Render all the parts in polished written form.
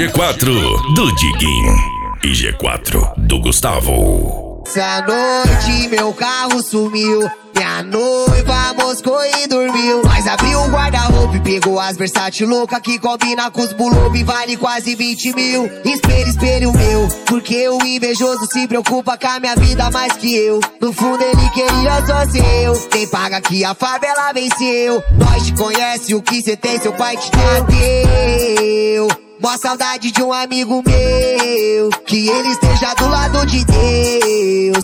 G4 do Diguinho e G4 do Gustavo. Essa noite meu carro sumiu, minha noiva moscou e dormiu. Nós abriu o guarda-roupa e pegou as Versace louca que combina com os bulobo e vale quase 20 mil. Espelho, espelho meu, porque o invejoso se preocupa com a minha vida mais que eu. No fundo ele queria só ser eu. Quem paga que a favela venceu. Nós te conhece, o que cê tem seu pai te deu. Mó saudade de um amigo meu, que ele esteja do lado de Deus.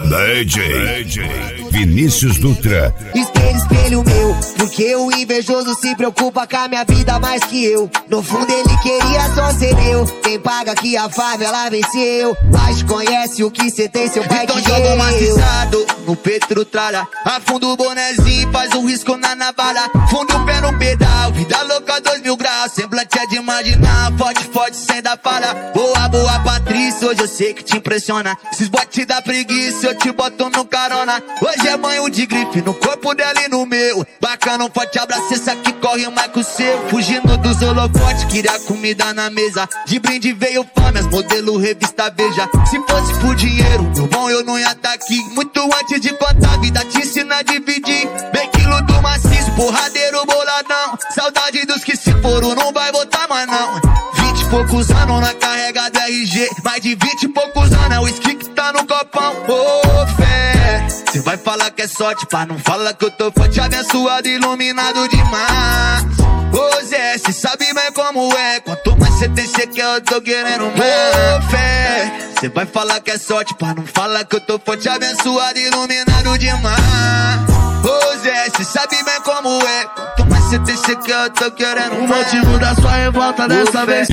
DJ Vinícius Dutra. Espelho, espelho meu, porque o invejoso se preocupa com a minha vida mais que eu. No fundo ele queria só ser meu. Quem paga que a favela venceu. Mas conhece o que cê tem, seu pai então te deu. Então joga um maciçado no peito tralha, afunda o bonezinho, faz um risco na navalha. Funda o pé no pedal, vida louca 2000 graus. Semblante é de imaginar, forte, forte, sem dar falha. Boa, boa Patrícia, hoje eu sei que te impressiona. Esses botes da preguiça, eu te boto no carona. Hoje é banho de grife no corpo dela e no meu. Bacana, um forte abraço, essa que corre mais que o seu. Fugindo dos holofotes, queria comida na mesa. De brinde veio fome, as modelo revista Veja. Se fosse por dinheiro, meu bom, eu não ia tá aqui. Muito antes de contar, a vida te ensina a dividir. Bem quilo do maciço, porradeiro boladão. Saudade dos que se foram, não vai voltar mais não. 20 e poucos anos na carrega do RG. Mais de 20 e poucos anos é o whisky que tá no copão. Ô fé, cê vai falar que é sorte, pá, não fala que eu tô forte, abençoado, iluminado demais. Ô Zé, cê sabe bem como é, quanto mais cê tem, cê quer, eu tô querendo mais. Ô fé, cê vai falar que é sorte, pá, não fala que eu tô forte, abençoado, iluminado demais. Ô Zé, cê sabe bem como é, quanto mais cê tem, cê quer, eu tô querendo mais. O motivo da sua revolta dessa vez.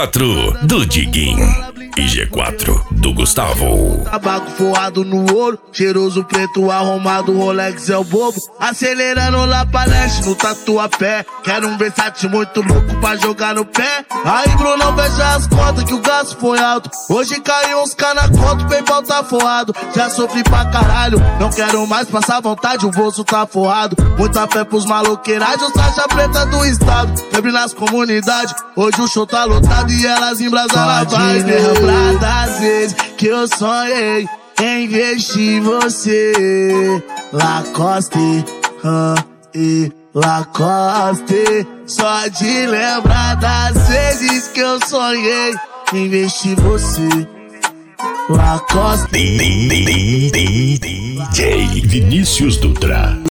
G4 do Diguinho e G4 do Gustavo. Tabaco forrado no ouro, cheiroso preto arrumado, Rolex é o bobo. Acelerando lá pra leste no tatuapé. Quero um Versace muito louco pra jogar no pé. Aí Brunão, fecha as contas que o gasto foi alto. Hoje caiu uns K na conta, o PayPal tá forrado. Já sofri pra caralho, não quero mais passar vontade, o bolso tá forrado. Muita fé pros maloqueiragens, faixa preta do estado. Febre nas comunidades, hoje o show tá lotado e elas embrasam na vibe. Lembrar das vezes que eu sonhei em investir em você. Lacoste, e Lacoste. Só de lembrar das vezes que eu sonhei em investir em você. Lacoste. DJ Vinícius Dutra.